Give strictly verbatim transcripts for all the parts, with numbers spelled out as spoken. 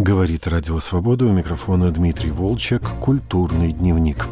Говорит Радио Свобода, у микрофона Дмитрий Волчек, «Культурный дневник».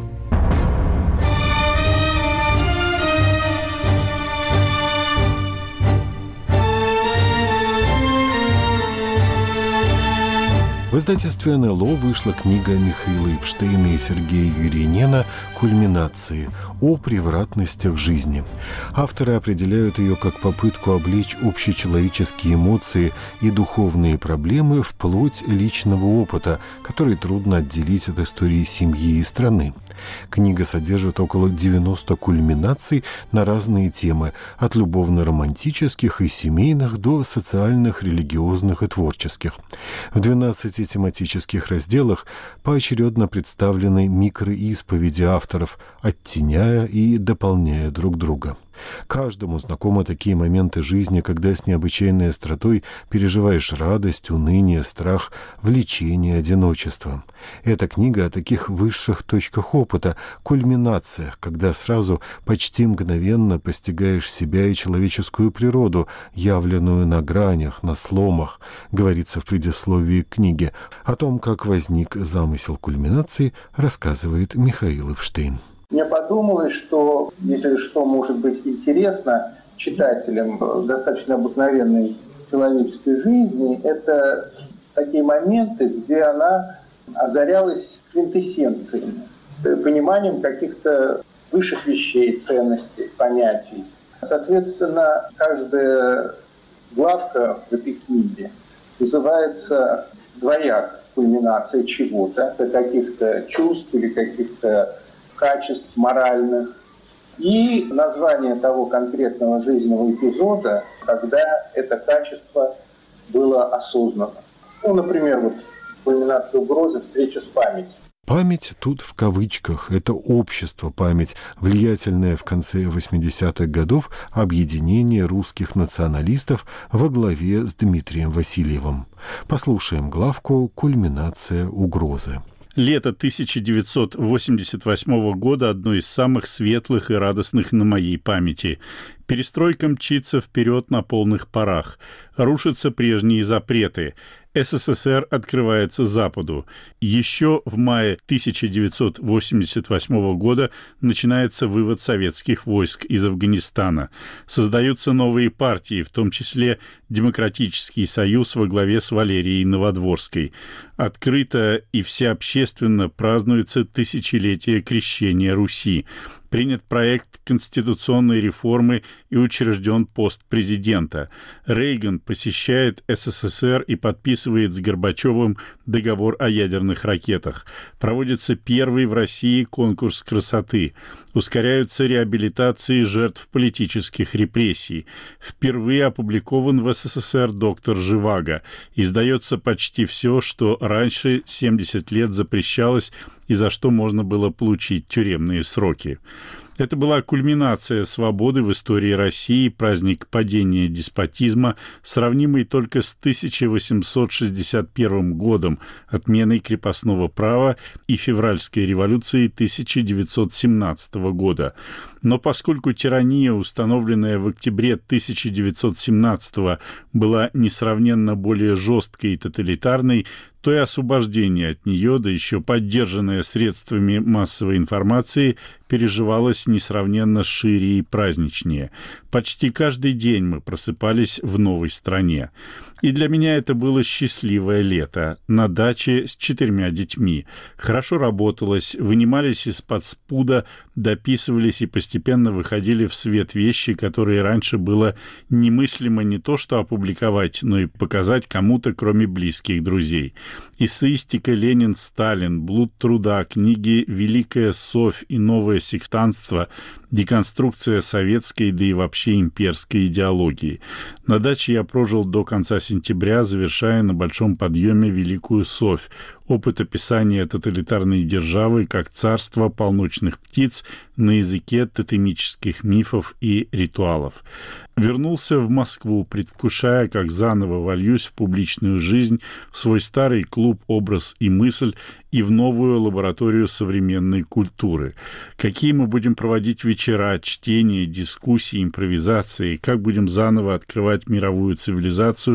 В издательстве эн эл о вышла книга Михаила Эпштейна и Сергея Юринена «Кульминации. О превратностях жизни». Авторы определяют ее как попытку облечь общечеловеческие эмоции и духовные проблемы в плоть личного опыта, который трудно отделить от истории семьи и страны. Книга содержит около девяноста кульминаций на разные темы, от любовно-романтических и семейных до социальных, религиозных и творческих. В двенадцати тематических разделах поочередно представлены микроисповеди авторов, оттеняя и дополняя друг друга. Каждому знакомы такие моменты жизни, когда с необычайной остротой переживаешь радость, уныние, страх, влечение, одиночество. Эта книга о таких высших точках опыта, кульминациях, когда сразу почти мгновенно постигаешь себя и человеческую природу, явленную на гранях, на сломах, говорится в предисловии к книге. О том, как возник замысел кульминации, рассказывает Михаил Эпштейн. Мне подумалось, что если что может быть интересно читателям достаточно обыкновенной человеческой жизни, это такие моменты, где она озарялась квинтэссенциями, пониманием каких-то высших вещей, ценностей, понятий. Соответственно, каждая главка в этой книге называется двояко кульминация чего-то, каких-то чувств или каких-то качеств моральных, и название того конкретного жизненного эпизода, когда это качество было осознано. Ну, например, вот кульминация угрозы, встреча с памятью. Память тут в кавычках. Это общество память, влиятельное в конце восьмидесятых годов объединение русских националистов во главе с Дмитрием Васильевым. Послушаем главку «Кульминация угрозы». Лето тысяча девятьсот восемьдесят восьмого года одно из самых светлых и радостных на моей памяти. Перестройка мчится вперед на полных парах. Рушатся прежние запреты. эс эс эс эр открывается Западу. Еще в мае тысяча девятьсот восемьдесят восьмого года начинается вывод советских войск из Афганистана. Создаются новые партии, в том числе Демократический союз во главе с Валерией Новодворской. Открыто и всеобщественно празднуется тысячелетие крещения Руси. Принят проект конституционной реформы и учрежден пост президента. Рейган посещает эс эс эс эр и подписывает с Горбачевым договор о ядерных ракетах. Проводится первый в России конкурс красоты. Ускоряются реабилитации жертв политических репрессий. Впервые опубликован в эс эс эс эр доктор Живаго. Издается почти все, что раньше семьдесят лет запрещалось и за что можно было получить тюремные сроки. Это была кульминация свободы в истории России, праздник падения деспотизма, сравнимый только с тысяча восемьсот шестьдесят первым годом, отменой крепостного права и февральской революции тысяча девятьсот семнадцатого года. Но поскольку тирания, установленная в октябре тысяча девятьсот семнадцатого, была несравненно более жесткой и тоталитарной, то и освобождение от нее, да еще поддержанное средствами массовой информации, переживалось несравненно шире и праздничнее. Почти каждый день мы просыпались в новой стране. И для меня это было счастливое лето. На даче с четырьмя детьми. Хорошо работалось, вынимались из-под спуда, дописывались и постепенно выходили в свет вещи, которые раньше было немыслимо не то что опубликовать, но и показать кому-то, кроме близких друзей. Эссеистика «Ленин, Сталин», «Блуд труда», книги «Великая Совь» и «Новое сектантство», деконструкция советской, да и вообще имперской идеологии. На даче я прожил до конца сентября, завершая на большом подъеме Великую Совь, опыт описания тоталитарной державы как царство полночных птиц на языке тотемических мифов и ритуалов. Вернулся в Москву, предвкушая, как заново вольюсь в публичную жизнь, в свой старый клуб «Образ и мысль» и в новую лабораторию современной культуры. Какие мы будем проводить вечера, чтения, дискуссии, импровизации, как будем заново открывать мировую цивилизацию,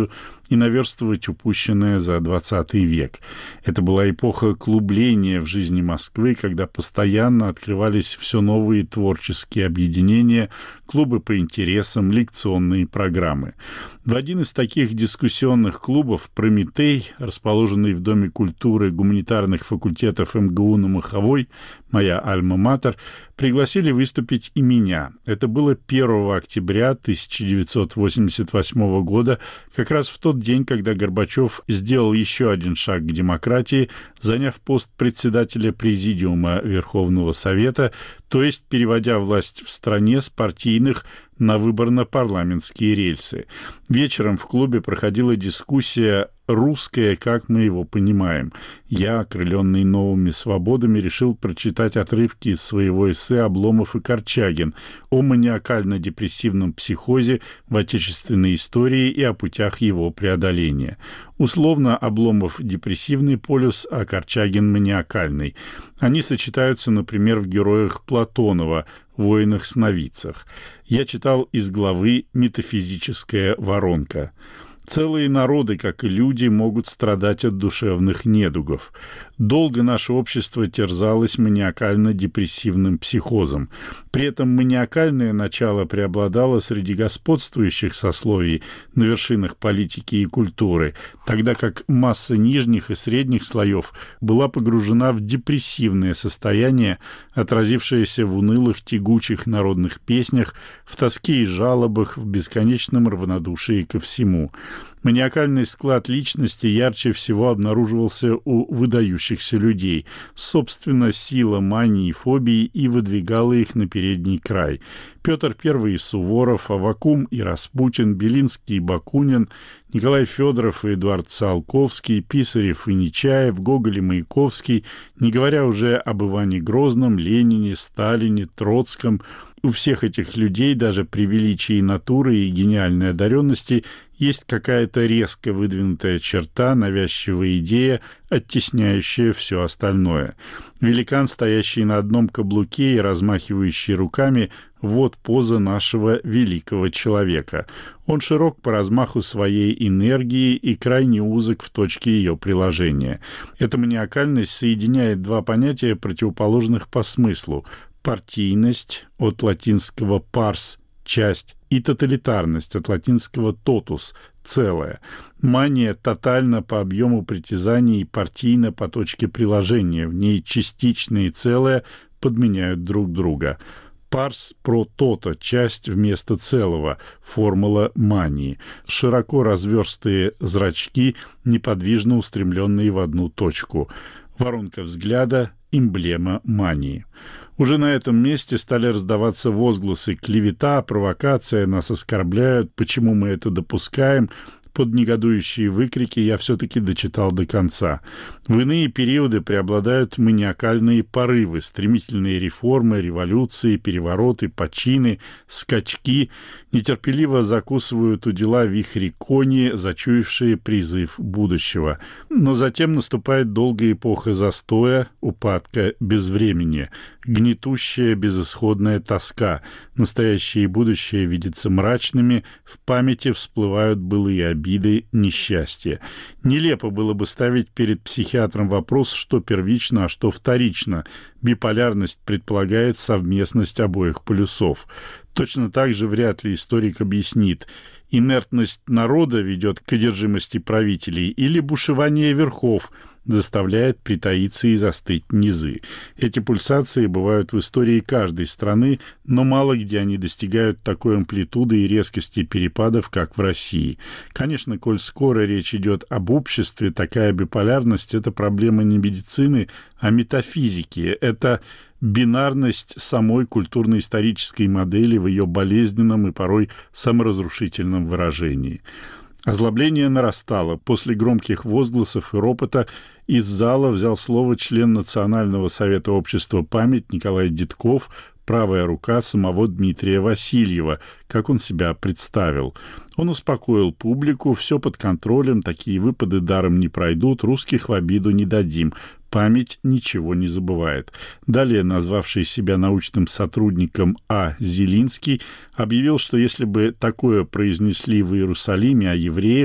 и наверстывать упущенное за двадцатый век. Это была эпоха клубления в жизни Москвы, когда постоянно открывались все новые творческие объединения, клубы по интересам, лекционные программы. В один из таких дискуссионных клубов «Прометей», расположенный в Доме культуры гуманитарных факультетов эм гэ у на Маховой, моя альма-матер, пригласили выступить и меня. Это было первого октября тысяча девятьсот восемьдесят восьмого года, как раз в тот день, когда Горбачев сделал еще один шаг к демократии, заняв пост председателя Президиума Верховного Совета, то есть переводя власть в стране с партийных на выборно-парламентские рельсы. Вечером в клубе проходила дискуссия «Русское, как мы его понимаем». Я, окрыленный новыми свободами, решил прочитать отрывки из своего эссе «Обломов и Корчагин» о маниакально-депрессивном психозе в отечественной истории и о путях его преодоления. Условно, Обломов – депрессивный полюс, а Корчагин – маниакальный. Они сочетаются, например, в героях Платонова, воинах-сновидцах. Я читал из главы «Метафизическая воронка». Целые народы, как и люди, могут страдать от душевных недугов. Долго наше общество терзалось маниакально-депрессивным психозом. При этом маниакальное начало преобладало среди господствующих сословий на вершинах политики и культуры, тогда как масса нижних и средних слоев была погружена в депрессивное состояние, отразившееся в унылых тягучих народных песнях, в тоске и жалобах, в бесконечном равнодушии ко всему. Маниакальный склад личности ярче всего обнаруживался у выдающихся людей. Собственно, сила мании и фобии и выдвигала их на передний край. Петр Первый и Суворов, Аввакум и Распутин, Белинский и Бакунин, Николай Федоров и Эдуард Циолковский, Писарев и Нечаев, Гоголь и Маяковский, не говоря уже об Иване Грозном, Ленине, Сталине, Троцком. У всех этих людей, даже при величии натуры и гениальной одаренности, есть какая-то резко выдвинутая черта, навязчивая идея, оттесняющая все остальное. Великан, стоящий на одном каблуке и размахивающий руками, вот поза нашего великого человека. Он широк по размаху своей энергии и крайне узок в точке ее приложения. Эта маниакальность соединяет два понятия, противоположных по смыслу: партийность, от латинского «парс» — часть, и тоталитарность, от латинского «totus» — целое. Мания тотальна по объему притязаний и партийна по точке приложения. В ней частичное и целое подменяют друг друга. Парс про тото, часть вместо целого, формула мании. Широко разверстые зрачки, неподвижно устремленные в одну точку. Воронка взгляда — эмблема мании. Уже на этом месте стали раздаваться возгласы: клевета, провокация, нас оскорбляют, почему мы это допускаем? Под негодующие выкрики я все-таки дочитал до конца. В иные периоды преобладают маниакальные порывы, стремительные реформы, революции, перевороты, почины, скачки. Нетерпеливо закусывают у дела вихри кони, зачуявшие призыв будущего. Но затем наступает долгая эпоха застоя, упадка, безвременья, гнетущая безысходная тоска. Настоящее и будущее видятся мрачными, в памяти всплывают былые обиды, обиды, несчастья. Нелепо было бы ставить перед психиатром вопрос, что первично, а что вторично. Биполярность предполагает совместность обоих полюсов. Точно так же вряд ли историк объяснит: инертность народа ведет к одержимости правителей или бушевание верхов заставляет притаиться и застыть низы. Эти пульсации бывают в истории каждой страны, но мало где они достигают такой амплитуды и резкости перепадов, как в России. Конечно, коль скоро речь идет об обществе, такая биполярность — это проблема не медицины, а метафизики. Это бинарность самой культурно-исторической модели в ее болезненном и порой саморазрушительном выражении. Озлобление нарастало. После громких возгласов и ропота из зала взял слово член Национального совета общества «Память» Николай Дедков, правая рука самого Дмитрия Васильева, как он себя представил. Он успокоил публику: все под контролем, такие выпады даром не пройдут, русских в обиду не дадим. Память ничего не забывает. Далее назвавший себя научным сотрудником А. Зелинский объявил, что если бы такое произнесли в Иерусалиме о евреях,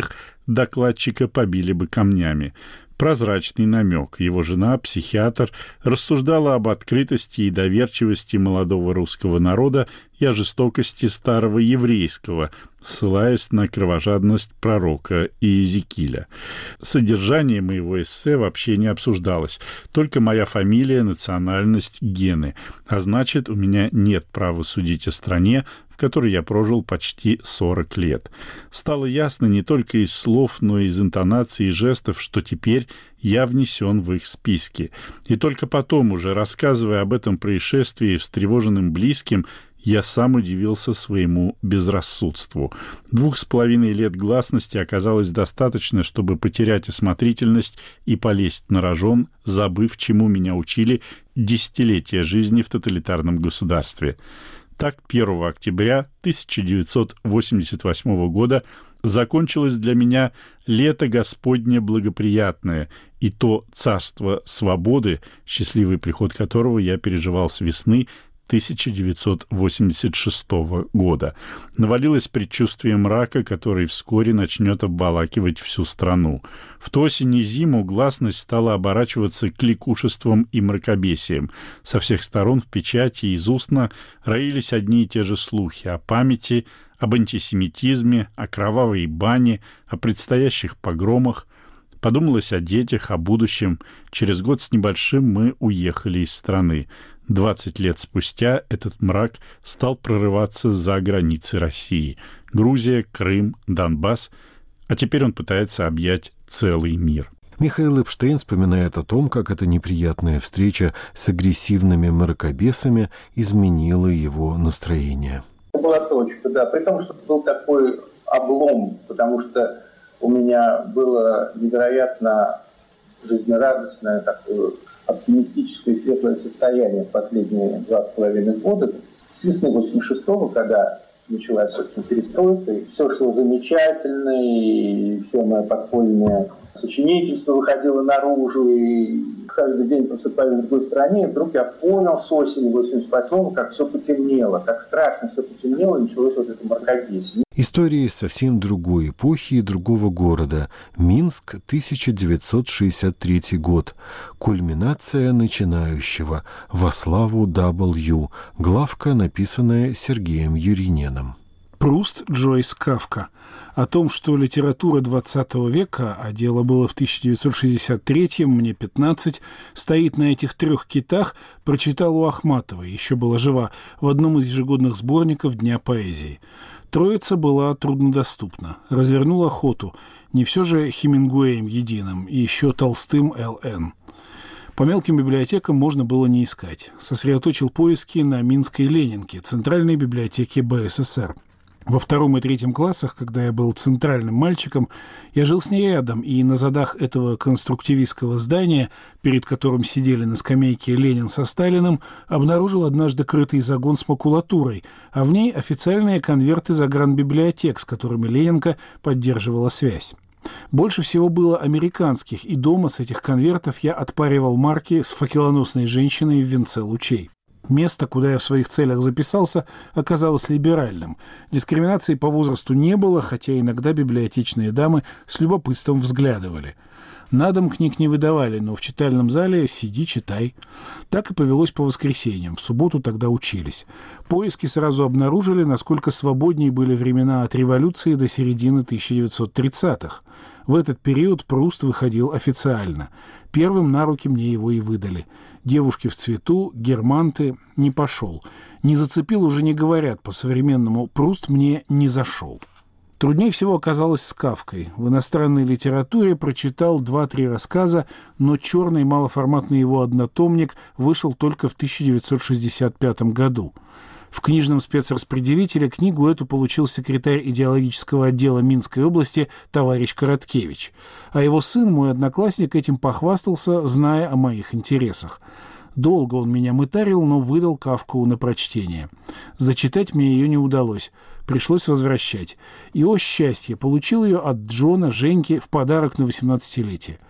докладчика побили бы камнями. Прозрачный намек. Его жена, психиатр, рассуждала об открытости и доверчивости молодого русского народа и о жестокости старого еврейского, ссылаясь на кровожадность пророка Иезекииля. Содержание моего эссе вообще не обсуждалось, только моя фамилия, национальность, гены, а значит, у меня нет права судить о стране, в которой я прожил почти сорок лет. Стало ясно не только из слов, но и из интонаций и жестов, что теперь я внесен в их списки. И только потом, уже рассказывая об этом происшествии встревоженным близким, я сам удивился своему безрассудству. Двух с половиной лет гласности оказалось достаточно, чтобы потерять осмотрительность и полезть на рожон, забыв, чему меня учили десятилетия жизни в тоталитарном государстве. Так, первого октября тысяча девятьсот восемьдесят восьмого года закончилось для меня лето Господне благоприятное, и то царство свободы, счастливый приход которого я переживал с весны тысяча девятьсот восемьдесят шестого года. Навалилось предчувствие мрака, который вскоре начнет обволакивать всю страну. В ту осень и зиму гласность стала оборачиваться кликушеством и мракобесием. Со всех сторон в печати и из устно роились одни и те же слухи о памяти, об антисемитизме, о кровавой бане, о предстоящих погромах. Подумалось о детях, о будущем. Через год с небольшим мы уехали из страны. Двадцать лет спустя этот мрак стал прорываться за границы России. Грузия, Крым, Донбасс. А теперь он пытается объять целый мир. Михаил Эпштейн вспоминает о том, как эта неприятная встреча с агрессивными мракобесами изменила его настроение. Это была точка, да. При том, что был такой облом, потому что у меня было невероятно жизнерадостное такое оптимистическое и светлое состояние в последние два с половиной года. С весны восемьдесят шестого, когда началась, собственно, перестройка, и все шло замечательно, и все мое подпольное сочинительство выходило наружу, и каждый день просыпаясь в другой стране, и вдруг я понял с осени восемьдесят восьмого, как все потемнело, как страшно все потемнело, и началось вот это мракобесие. История из совсем другой эпохи и другого города. Минск, тысяча девятьсот шестьдесят третий год. Кульминация начинающего. Во славу дабл ю. Главка, написанная Сергеем Юриненом. Пруст, Джойс, Кафка. О том, что литература двадцатого века, а дело было в тысяча девятьсот шестьдесят третьем, мне пятнадцать, стоит на этих трех китах, прочитал у Ахматовой, еще была жива, в одном из ежегодных сборников Дня поэзии. Троица была труднодоступна. Развернул охоту. Не все же Хемингуэем единым, и еще Толстым Л Н. По мелким библиотекам можно было не искать. Сосредоточил поиски на Минской Ленинке, Центральной библиотеке Бэ Эс Эс Эр. Во втором и третьем классах, когда я был центральным мальчиком, я жил с ней рядом, и на задах этого конструктивистского здания, перед которым сидели на скамейке Ленин со Сталиным, обнаружил однажды крытый загон с макулатурой, а в ней официальные конверты загранбиблиотек, с которыми Ленинка поддерживала связь. Больше всего было американских, и дома с этих конвертов я отпаривал марки с факелоносной женщиной в венце лучей. Место, куда я в своих целях записался, оказалось либеральным. Дискриминации по возрасту не было, хотя иногда библиотечные дамы с любопытством взглядывали. На дом книг не выдавали, но в читальном зале сиди, читай. Так и повелось по воскресеньям. В субботу тогда учились. Поиски сразу обнаружили, насколько свободнее были времена от революции до середины тысяча девятьсот тридцатых. В этот период Пруст выходил официально. Первым на руки мне его и выдали. «Девушки в цвету», «Германты» не пошел. Не зацепил, уже не говорят по-современному. Пруст мне не зашел. Труднее всего оказалось с Кафкой. В иностранной литературе прочитал два-три рассказа, но черный малоформатный его однотомник вышел только в тысяча девятьсот шестьдесят пятом году. В книжном спецраспределителе книгу эту получил секретарь идеологического отдела Минской области товарищ Короткевич. А его сын, мой одноклассник, этим похвастался, зная о моих интересах. Долго он меня мытарил, но выдал Кафку на прочтение. Зачитать мне ее не удалось. Пришлось возвращать. И, о счастье, получил ее от Джона Женьки в подарок на восемнадцатилетие.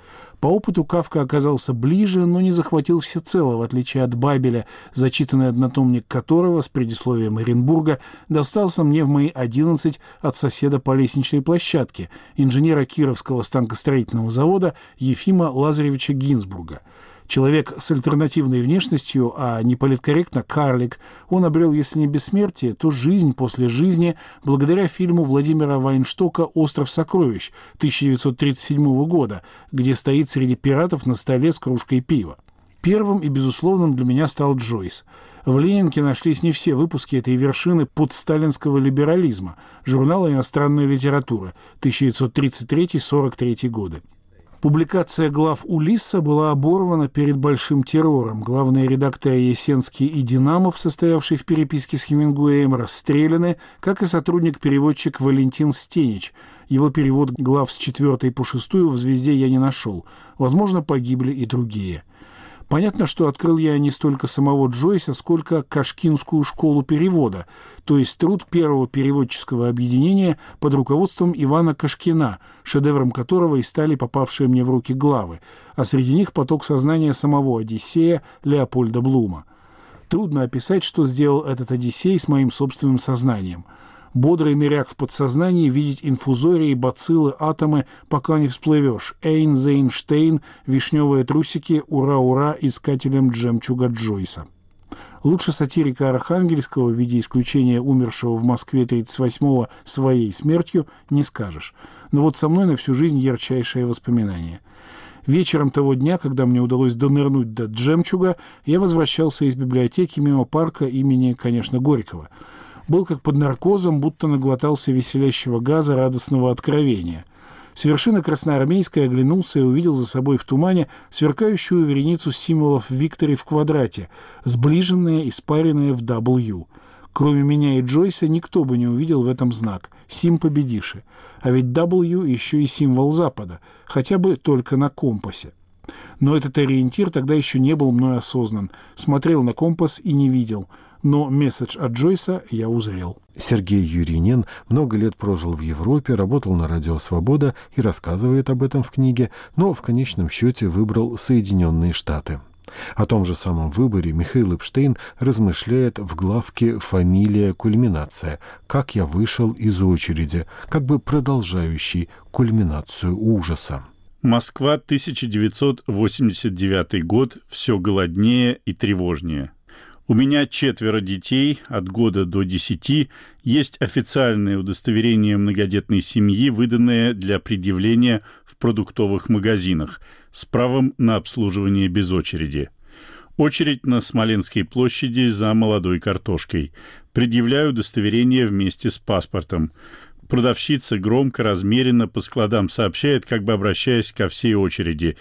По опыту Кафка оказался ближе, но не захватил всецело, в отличие от Бабеля, зачитанный однотомник которого с предисловием Оренбурга достался мне в мои одиннадцать от соседа по лестничной площадке, инженера Кировского станкостроительного завода Ефима Лазаревича Гинзбурга. Человек с альтернативной внешностью, а не политкорректно карлик, он обрел, если не бессмертие, то жизнь после жизни благодаря фильму Владимира Вайнштока «Остров сокровищ» тысяча девятьсот тридцать седьмого года, где стоит среди пиратов на столе с кружкой пива. Первым и безусловным для меня стал Джойс. В Ленинке нашлись не все выпуски этой вершины подсталинского либерализма, журнала «Иностранная литература» тысяча девятьсот тридцать третий — сорок третий годы. Публикация глав Улисса была оборвана перед большим террором. Главные редакторы Есенский и Динамов, состоявшие в переписке с Хемингуэем, расстреляны, как и сотрудник-переводчик Валентин Стенич. Его перевод глав с четвертой по шестую в «Звезде» я не нашел. Возможно, погибли и другие. Понятно, что открыл я не столько самого Джойса, сколько Кашкинскую школу перевода, то есть труд первого переводческого объединения под руководством Ивана Кашкина, шедевром которого и стали попавшие мне в руки главы, а среди них поток сознания самого Одиссея Леопольда Блума. Трудно описать, что сделал этот Одиссей с моим собственным сознанием. Бодрый ныряк в подсознании, видеть инфузории, бациллы, атомы, пока не всплывешь. Эйнзейнштейн, вишневые трусики, ура-ура, искателям жемчуга Джойса. Лучше сатирика Архангельского в виде исключения умершего в Москве тридцать восьмого своей смертью не скажешь. Но вот со мной на всю жизнь ярчайшее воспоминание. Вечером того дня, когда мне удалось донырнуть до жемчуга, я возвращался из библиотеки мимо парка имени, конечно, Горького. Был как под наркозом, будто наглотался веселящего газа радостного откровения. С вершины Красноармейской оглянулся и увидел за собой в тумане сверкающую вереницу символов Виктори в квадрате, сближенные и спаренные в дабл ю. Кроме меня и Джойса никто бы не увидел в этом знак «Сим победиши». А ведь дабл ю еще и символ Запада, хотя бы только на компасе. Но этот ориентир тогда еще не был мной осознан. Смотрел на компас и не видел. Но месседж от Джойса я узрел. Сергей Юринен много лет прожил в Европе, работал на радио «Свобода» и рассказывает об этом в книге, но в конечном счете выбрал Соединенные Штаты. О том же самом выборе Михаил Эпштейн размышляет в главке «Фамилия. Кульминация. Как я вышел из очереди», как бы продолжающий кульминацию ужаса. Москва, тысяча девятьсот восемьдесят девятый год. Все голоднее и тревожнее. У меня четверо детей, от года до десяти. Есть официальное удостоверение многодетной семьи, выданное для предъявления в продуктовых магазинах, с правом на обслуживание без очереди. Очередь на Смоленской площади за молодой картошкой. Предъявляю удостоверение вместе с паспортом. Продавщица громко, размеренно по складам сообщает, как бы обращаясь ко всей очереди: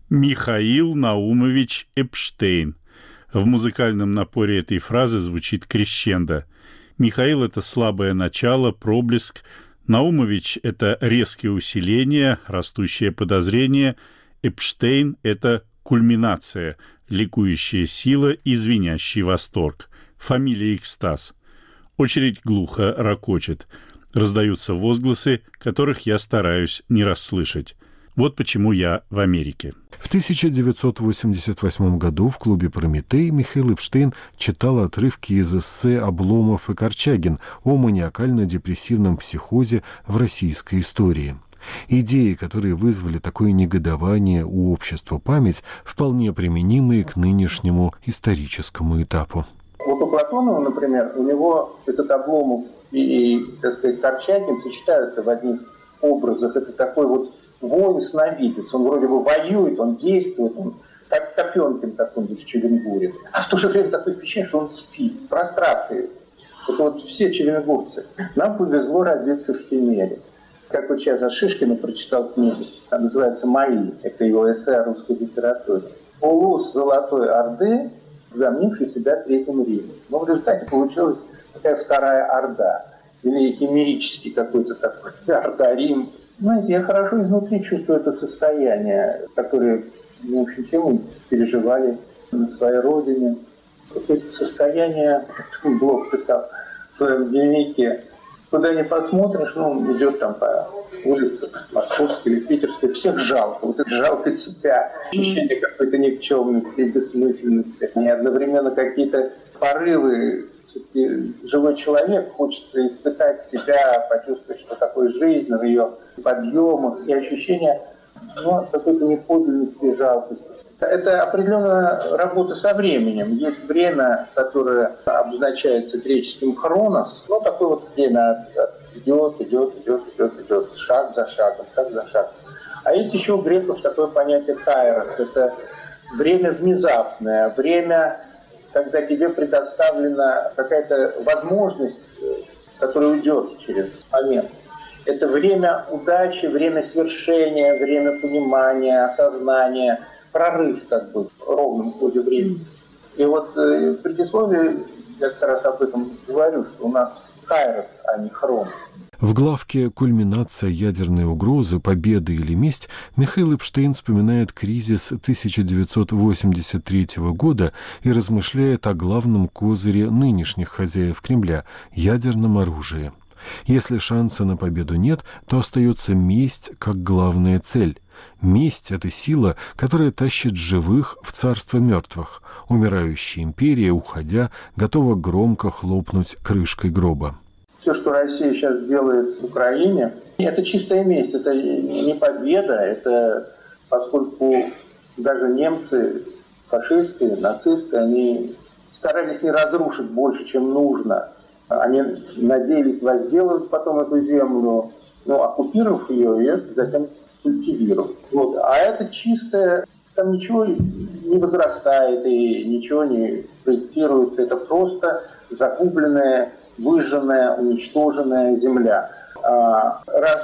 «Михаил Наумович Эпштейн». В музыкальном напоре этой фразы звучит крещендо. Михаил — это слабое начало, проблеск. Наумович — это резкое усиление, растущее подозрение. Эпштейн — это кульминация, ликующая сила и звенящий восторг. Фамилия экстаз. Очередь глухо ракочет. Раздаются возгласы, которых я стараюсь не расслышать. Вот почему я в Америке. В тысяча девятьсот восемьдесят восьмом году в клубе «Прометей» Михаил Эпштейн читал отрывки из эссе «Обломов и Корчагин» о маниакально-депрессивном психозе в российской истории. Идеи, которые вызвали такое негодование у общества «Память», вполне применимые к нынешнему историческому этапу. Вот у Платонова, например, у него этот Обломов и, так сказать, Корчагин сочетаются в одних образах. Это такой вот воин-сновидец. Он вроде бы воюет, он действует, он как Копенкин какой-нибудь в Челленгуре. А в то же время такое впечатление, что он спит, в прострации. Это вот все челленгурцы. Нам повезло родиться в Кемере. Как вот сейчас Шишкина прочитал книгу, она называется «Мои». Это его эссе о русской литературе. Улус Золотой Орды, замнивший себя Третьим Римом. Но в результате получилась такая вторая Орда. Или химерический какой-то такой Орда-Рим. Знаете, я хорошо изнутри чувствую это состояние, которое, в общем, все мы переживали на своей родине. Вот это состояние, Блок писал в своем дневнике, куда ни посмотришь, ну, идет там по улице Московской или Питерской, всех жалко. Вот это жалко себя, ощущение какой-то никчемности и бессмысленности. И одновременно какие-то порывы. Все-таки живой человек, хочется испытать себя, почувствовать, что такое жизнь, в ее подъемах и ощущение, ну, какой-то неподлинности и жалкости. Это определенная работа со временем. Есть время, которое обозначается греческим хронос, ну, такое вот время идет, идет, идет, идет, идет, шаг за шагом, шаг за шагом. А есть еще у греков такое понятие кайрос. Это время внезапное, время, когда тебе предоставлена какая-то возможность, которая уйдет через момент. Это время удачи, время свершения, время понимания, осознания, прорыв как бы в ровном ходе времени. И вот э, в предисловии я как раз об этом говорю, что у нас кайрос, а не хрон. В главке «Кульминация ядерной угрозы, победа или месть» Михаил Эпштейн вспоминает кризис тысяча девятьсот восемьдесят третьего года и размышляет о главном козыре нынешних хозяев Кремля – ядерном оружии. Если шанса на победу нет, то остается месть как главная цель. Месть – это сила, которая тащит живых в царство мертвых. Умирающая империя, уходя, готова громко хлопнуть крышкой гроба. Все, что Россия сейчас делает в Украине, это чистая месть, это не победа, это поскольку даже немцы, фашисты, нацисты, они старались не разрушить больше, чем нужно. Они надеялись возделывать потом эту землю, ну, оккупировав ее, и затем культивировать. Вот. А это чистое, там ничего не возрастает и ничего не проектируется, это просто загубленная, выжженная, уничтоженная земля. А раз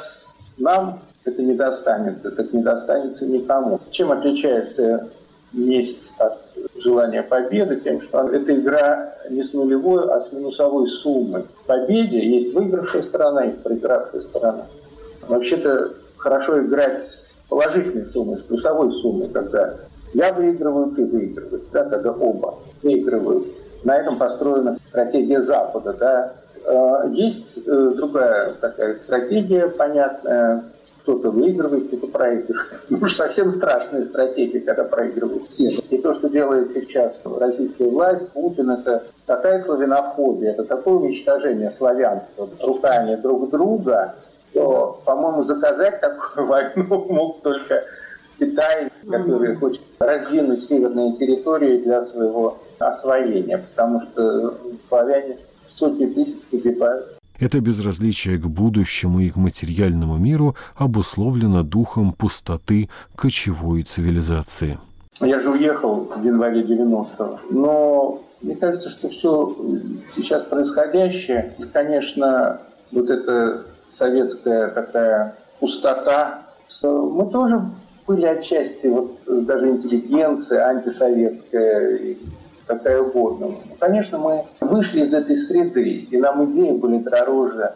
нам это не достанется, так не достанется никому. Чем отличается месть от желания победы? Тем, что эта игра не с нулевой, а с минусовой суммой. В победе есть выигравшая сторона, есть проигравшая сторона. Вообще-то хорошо играть с положительной суммой, с плюсовой суммой, когда я выигрываю, ты выигрываешь, да, когда оба выигрывают. На этом построена стратегия Запада. Да. Есть другая такая стратегия, понятная. Кто-то выигрывает, кто-то проигрывает. Ну уж совсем страшная стратегия, когда проигрывают все. И то, что делает сейчас российская власть, Путин, это такая славянофобия, это такое уничтожение славянства руками друг друга, что, по-моему, заказать такую войну мог только Китай, который хочет раздвинуть северные территории для своего освоения, потому что славяне сотни тысяч погибают. Это безразличие к будущему и к материальному миру обусловлено духом пустоты кочевой цивилизации. Я же уехал в январе девяностого, но мне кажется, что все сейчас происходящее, конечно, вот эта советская такая пустота, мы тоже были отчасти, вот даже интеллигенция антисоветская, какая угодно. Конечно, мы вышли из этой среды, и нам идеи были дороже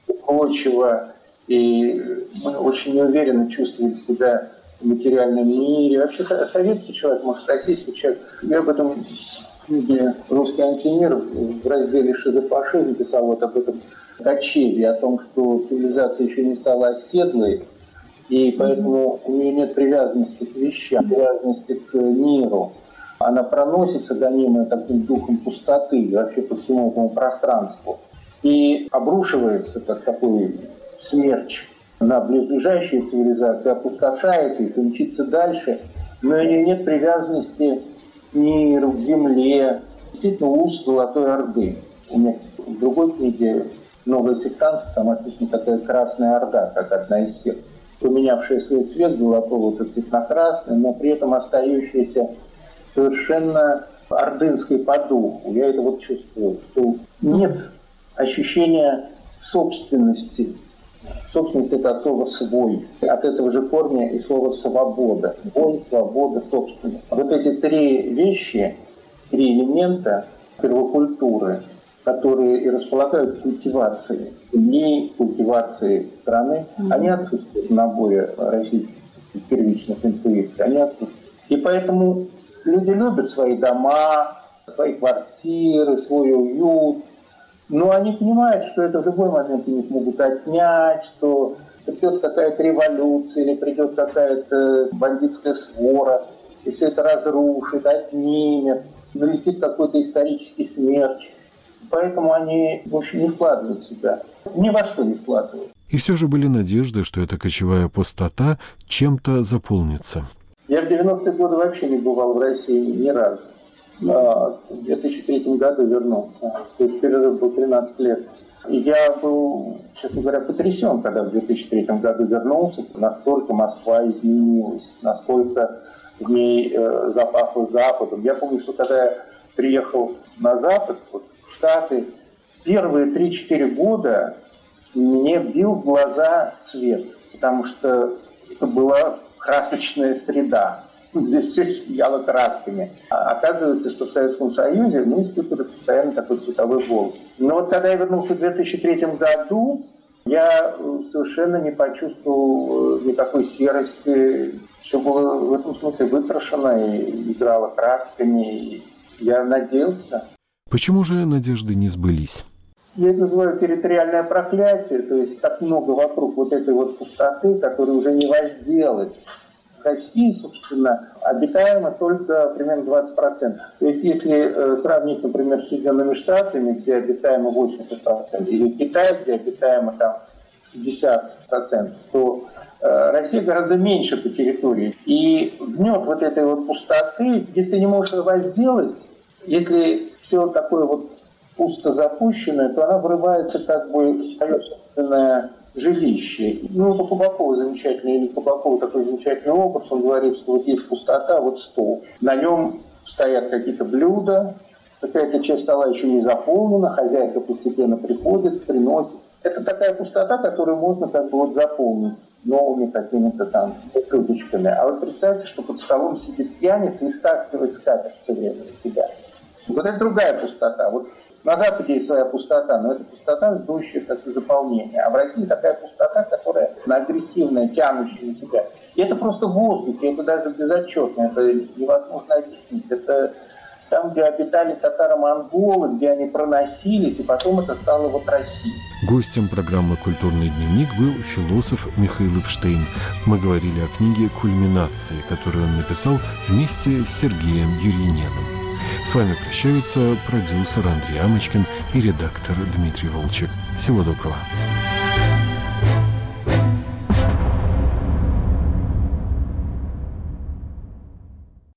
прочего, и мы очень неуверенно чувствовали себя в материальном мире. Вообще, советский человек, может, российский человек, я об этом в книге «Русский антимир» в разделе «Шизофашизм» писал вот об этом качели, о том, что цивилизация еще не стала оседлой, и поэтому у нее нет привязанности к вещам, привязанности к миру. Она проносится, гонимая таким духом пустоты, вообще по всему этому пространству, и обрушивается, как такой смерч, на близлежащие цивилизации, опустошает их и мчится дальше, но у нее нет привязанности к миру, к земле. Действительно, уст Золотой Орды. У меня в другой книге «Новое сектантство», там описана такая Красная Орда, как одна из сект, поменявшая свой цвет золотого, так сказать, на красный, но при этом остающаяся совершенно ордынской по духу. Я это вот чувствую, что нет ощущения собственности. Собственность – это от слова «свой». От этого же корня и слово «свобода». Свой, свобода, собственность. Вот эти три вещи, три элемента первокультуры, которые и располагают культивацией земли, культивацией страны, mm-hmm. они отсутствуют в наборе российских первичных интуиций. Они отсутствуют. И поэтому люди любят свои дома, свои квартиры, свой уют. Но они понимают, что это в любой момент у них могут отнять, что придет какая-то революция или придет какая-то бандитская свора, и все это разрушит, отнимет, налетит какой-то исторический смерч. Поэтому они, в общем, не вкладывают себя. Ни во что не вкладывают. И все же были надежды, что эта кочевая пустота чем-то заполнится. Я в девяностые годы вообще не бывал в России ни разу. В две тысячи третьем году вернулся. То есть перерыв был тринадцать лет. И я был, честно говоря, потрясен, когда в две тысячи третьем году вернулся. Настолько Москва изменилась, насколько в ней э, запахло Западом. Я помню, что когда я приехал на Запад, вот, в Штаты, первые три-четыре года мне бил в глаза цвет, потому что это была красочная среда. Здесь все сияло красками. А оказывается, что в Советском Союзе мы испытывали постоянно такой цветовой голод. Но вот когда я вернулся в две тысячи третьем году, я совершенно не почувствовал никакой серости. Все было в этом смысле выкрашено и играло красками. И я надеялся. Почему же надежды не сбылись? Я это называю территориальное проклятие. То есть так много вокруг вот этой вот пустоты, которую уже не возделать. В России, собственно, обитаемо только примерно двадцать процентов. То есть, если э, сравнить, например, с Соединенными Штатами, где обитаемо восемьдесят процентов, или Китай, где обитаемо там пятьдесят процентов, то э, Россия гораздо меньше по территории. И гнет вот этой вот пустоты, если ты не можешь его возделать, если все такое вот пусто запущенное, то она врывается как бы в свое собственное жилище. Ну, это Кабаков замечательный, или Кабаков такой замечательный образ, он говорит, что вот есть пустота, вот стол. На нем стоят какие-то блюда, какая-то часть стола еще не заполнена, хозяйка постепенно приходит, приносит. Это такая пустота, которую можно как бы вот заполнить новыми какими-то там блюдечками. А вот представьте, что под столом сидит пьяница и стаскивает скатерть все время на себя. Вот это другая пустота. Вот на Западе есть своя пустота, но это пустота, ждущая как-то заполнения. А в России такая пустота, которая агрессивная, тянущая на себя. И это просто в воздухе, это даже безотчетно, это невозможно объяснить. Это там, где обитали татаро-монголы, где они проносились, и потом это стало вот Россией. Гостем программы «Культурный дневник» был философ Михаил Эпштейн. Мы говорили о книге «Кульминации», которую он написал вместе с Сергеем Юрьяненом. С вами прощаются продюсер Андрей Амочкин и редактор Дмитрий Волчек. Всего доброго.